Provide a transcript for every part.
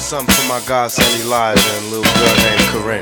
something for my godson Elijah and a little girl named Corinne.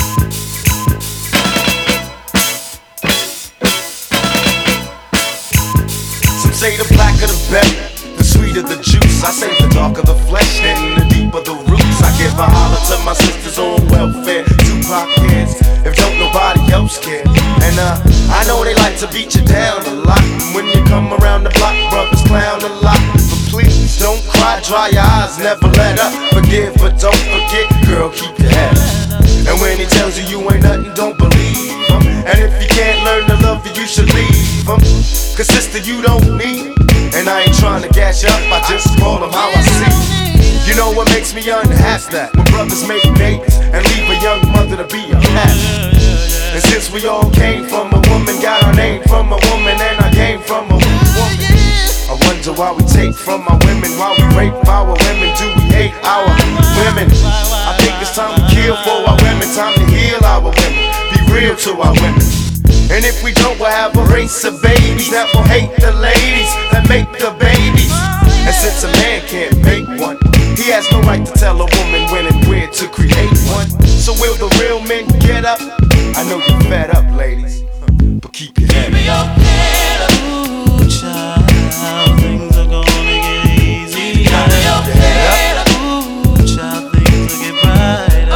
Some say the blacker the better, the sweeter the juice. I say the darker the flesh and the deeper the roots. I give a holler to my sisters on welfare, Tupac kids, if don't nobody else care. And I know they like to beat you down a lot, and when you come around the block, brothers clown a lot. But please don't cry, dry your eyes, never let up. Forgive but don't forget, girl, keep your head up. And when he tells you you ain't nothing, don't believe him. And if you can't learn to love you, you should leave him. Cause sister, you don't need him. And I ain't trying to gas you up, I just call him how I see him. You know what makes me unhappy? That when brothers make babies and leave a young mother to be a pastor. And since we all came from a woman, got our name from a woman, and I came from a woman, I wonder why we take from our women, why we rape our women, do we hate our women? I think it's time to kill for our women, time to heal our women, be real to our women. And if we don't, we'll have a race of babies that will hate the ladies that make the babies. And since a man can't make one, he has no right to tell a woman when and where to create one. So will the real men get up? I know you're fed up, ladies, but keep your head up. Ooh, child, things are gonna get easy. Keep your head up. Ooh, child, things will get brighter.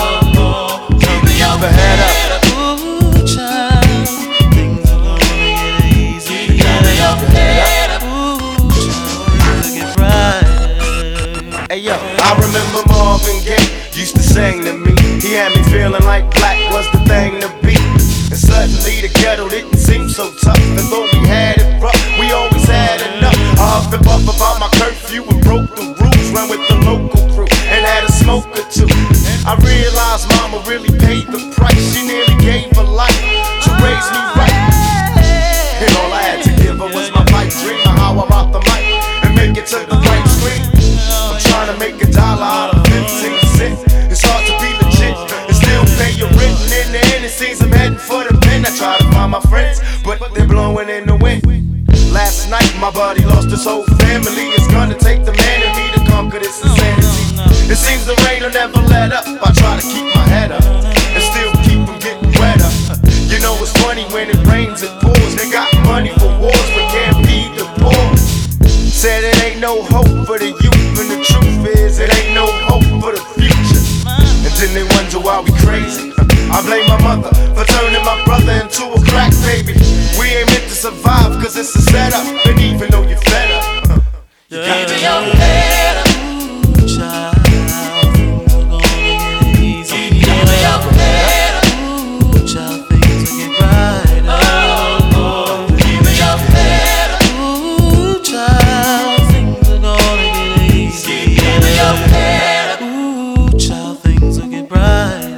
Keep your head up. Ooh, child, things are gonna get easy. Keep your head up. Ooh, child, things will get brighter. Hey yo, I remember Marvin Gaye used to sing to me. He had me feeling like black was the thing to be. And suddenly the ghetto didn't seem so tough. And though we had it rough, we always had enough. I huffed and puffed about my curfew and broke the rules. Ran with the local crew and had a smoke or two. I realized mama really paid the price. She nearly gave her life to raise me right. And all I had to give her was my pipe dream of how I rock the mic and make it to the right screen. I'm trying to make $1 out of 15 cents. It's hard to be legit and still pay your rent. And in the end, it seems I'm heading for the pen. I try to find my friends, but they're blowing in the wind. Last night, my buddy lost his whole family. It's gonna take the man in me to conquer this insanity. It seems the rain will never let up. I try to keep my head up and still keep from getting wetter. You know it's funny when it rains, it pours. They got money for wars, but can't feed the poor. Said it ain't no hope for the youth, and the truth is it ain't no hope for the future. And then they wonder why we crazy. I blame my mother for turning my brother into a crack baby. We ain't meant to survive cause it's a setup. And even though you're fed up, you got to keep your head up. Ooh, child, things are gonna get easy. Keep your head up. Ooh, child, things will get brighter. Keep your head up. Ooh, child, things are gonna get easy. Keep your head up. Ooh, child, things will get brighter.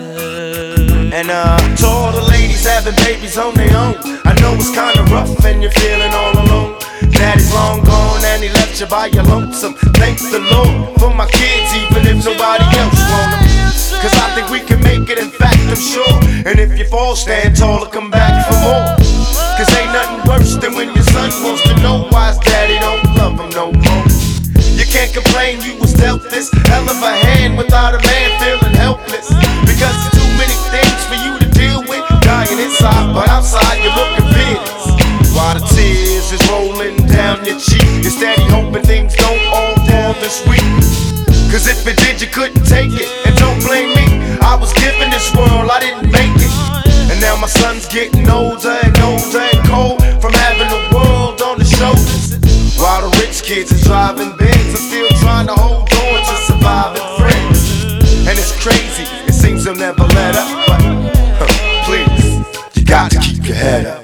And to all the ladies having babies on their own, I know it's kinda rough and you're feeling all alone. Daddy's long gone and he left you by your lonesome. Thank the Lord for my kids, even if nobody else want them. Cause I think we can make it, in fact I'm sure. And if you fall, stand tall or come back for more. Cause ain't nothing worse than when your son wants to know why his daddy don't love him no more. You can't complain you was dealt this hell of a hand without a man feeling helpless. Because there's too many things for you to deal with. Dying inside, but outside you're looking fearless. While the tears is rolling down your cheek, you're steady hoping things don't all fall this week. Cause if it did, you couldn't take it. And don't blame me, I was given this world, I didn't make it. And now my son's getting older and older and cold from having the world on his shoulders. While the rich kids is driving Benz, I'm still trying to hold on to surviving friends. And it's crazy, it seems they'll never let up. But please, you got to keep your head up.